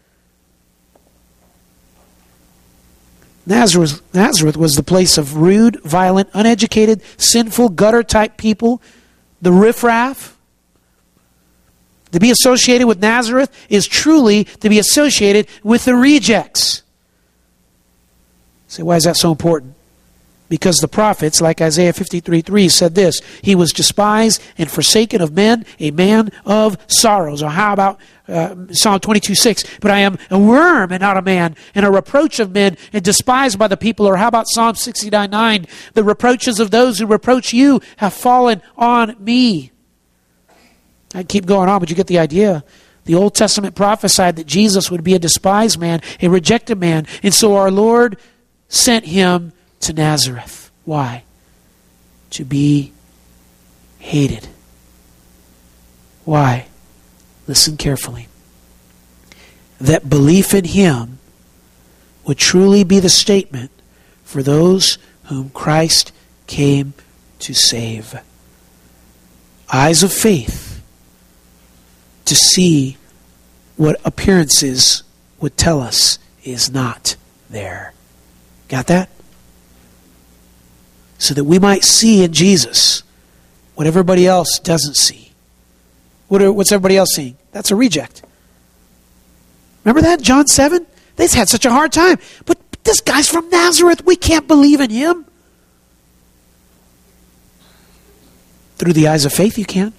Nazareth was the place of rude, violent, uneducated, sinful, gutter-type people, the riffraff. To be associated with Nazareth is truly to be associated with the rejects. So why is that so important? Because the prophets, like Isaiah 53:3, said this: He was despised and forsaken of men, a man of sorrows. Or how about Psalm 22:6? But I am a worm and not a man, and a reproach of men, and despised by the people. Or how about Psalm 69:9? The reproaches of those who reproach you have fallen on me. I keep going on, but you get the idea. The Old Testament prophesied that Jesus would be a despised man, a rejected man. And so our Lord sent him to Nazareth. Why? To be hated. Why? Listen carefully. That belief in him would truly be the statement for those whom Christ came to save. Eyes of faith to see what appearances would tell us is not there. Got that? So that we might see in Jesus what everybody else doesn't see. What's everybody else seeing? That's a reject. Remember that? John 7? They've had such a hard time. But this guy's from Nazareth. We can't believe in him. Through the eyes of faith, you can.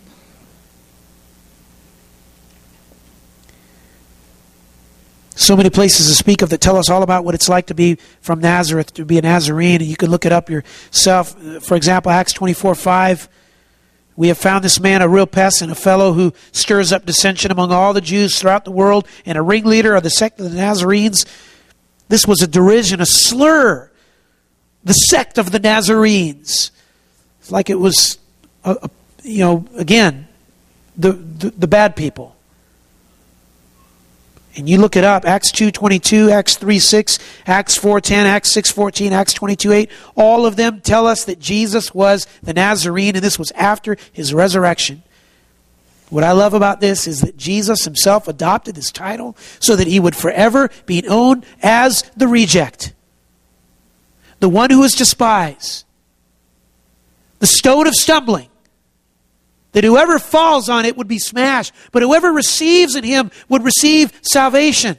So many places to speak of that tell us all about what it's like to be from Nazareth, to be a Nazarene, and you can look it up yourself. For example, Acts 24:5, we have found this man a real pest and a fellow who stirs up dissension among all the Jews throughout the world, and a ringleader of the sect of the Nazarenes. This was a derision, a slur. The sect of the Nazarenes. It's like it was, again, the bad people. And you look it up, Acts 2:22, Acts 3:6, Acts 4:10, Acts 6:14, Acts 22:8. All of them tell us that Jesus was the Nazarene, and this was after his resurrection. What I love about this is that Jesus himself adopted this title so that he would forever be known as the reject, the one who is despised, the stone of stumbling, that whoever falls on it would be smashed, but whoever receives in him would receive salvation.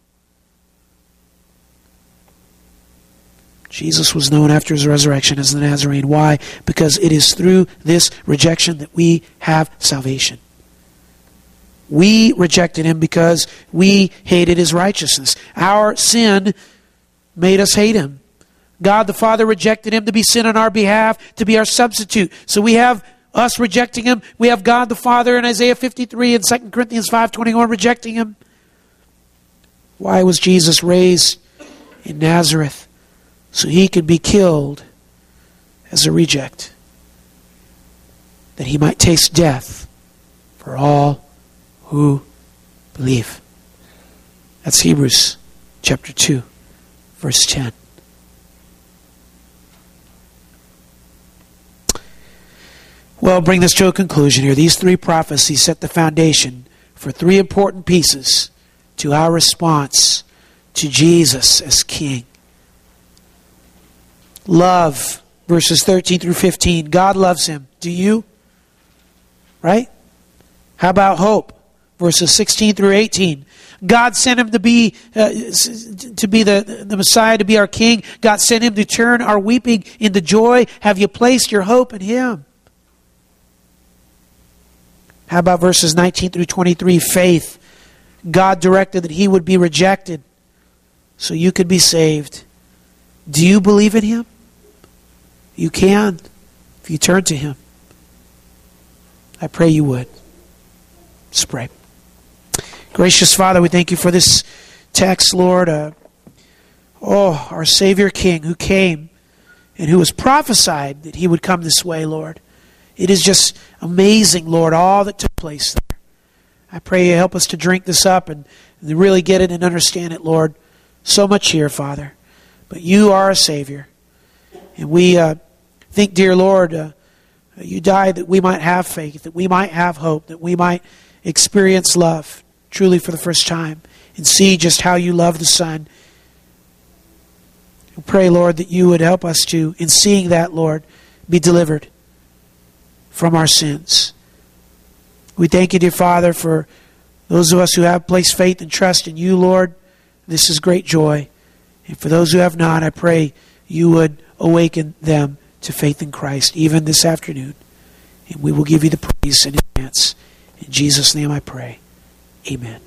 Jesus was known after his resurrection as the Nazarene. Why? Because it is through this rejection that we have salvation. We rejected him because we hated his righteousness. Our sin made us hate him. God the Father rejected him to be sin on our behalf, to be our substitute. So we have us rejecting him. We have God the Father in Isaiah 53 and 2 Corinthians 5:21 rejecting him. Why was Jesus raised in Nazareth? So he could be killed as a reject, that he might taste death for all who believe. That's Hebrews chapter 2, verse 10. Well, bring this to a conclusion here. These three prophecies set the foundation for three important pieces to our response to Jesus as King. Love, verses 13 through 15. God loves him. Do you? Right? How about hope? Verses 16 through 18. God sent him to be the Messiah, to be our King. God sent him to turn our weeping into joy. Have you placed your hope in him? How about verses 19 through 23? Faith. God directed that he would be rejected so you could be saved. Do you believe in him? You can if you turn to him. I pray you would. Let's pray. Gracious Father, we thank you for this text, Lord. Our Savior King who came and who was prophesied that he would come this way, Lord. It is just amazing, Lord, all that took place there. I pray you help us to drink this up and really get it and understand it, Lord. So much here, Father. But you are a Savior. And we think, dear Lord, you died that we might have faith, that we might have hope, that we might experience love truly for the first time and see just how you love the Son. We pray, Lord, that you would help us to, in seeing that, Lord, be delivered from our sins. We thank you, dear Father, for those of us who have placed faith and trust in you, Lord. This is great joy. And for those who have not, I pray you would awaken them to faith in Christ, even this afternoon. And we will give you the praise in advance. In Jesus' name I pray. Amen.